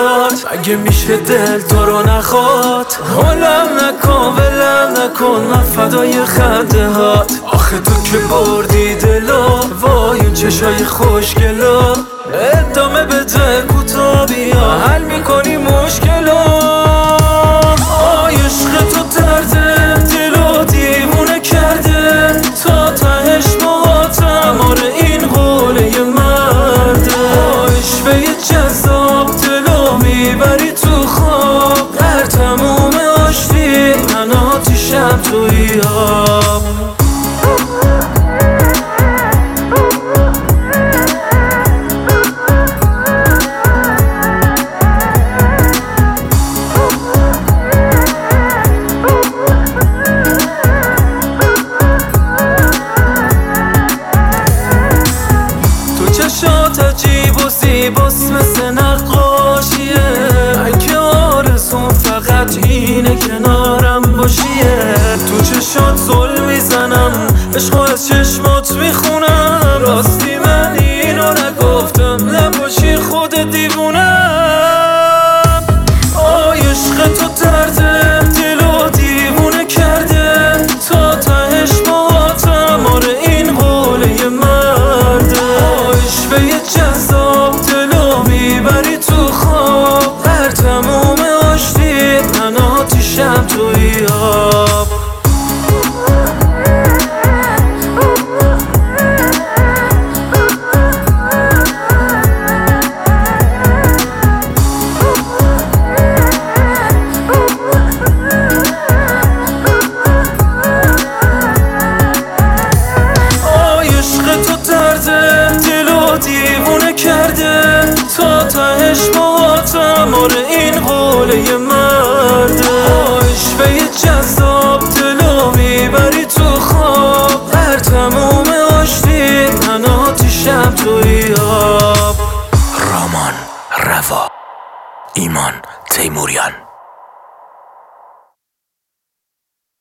برات. مگه میشه دل تو رو نخواد؟ حالم نکن ولم نکن من فدای خنده هات. آخه تو که بردی دلو وای اون چشای خوشگلا. ادامه بده کوتا بیا حل میکنی مشکلا. آی عشق تو درده دلو دیوونه کرده تا تهش مواتم. آره این قوله مرده. عشقه جذاب دلو میبری تو خواب. در تموم آشتی من آتیشم توی آب. چشات عجیب و زیباست مثل نقاشیه. من که آرزوم فقط اینه کنارم باشیه. تو چشات زل میزنم عشقو از چشمات میخونم. راستی من اینو نگفتم نباشی خود دیوونم. آی عشق تو درده دلو دیوونه کرده تا تهش باهاتم. آره این قوله مرده. جذاب دلو میبری تو خواب. در تموم آشتی من آتیشم توی آب. آی عشق تو درده دلو دیوونه کرده تا تهش مواتم. آره این قوله مرده. عشقه جذاب دلو میبری تو خواب. در تموم آشتی من آتیشم توی آب. رامان روا، ایمان تیموریان.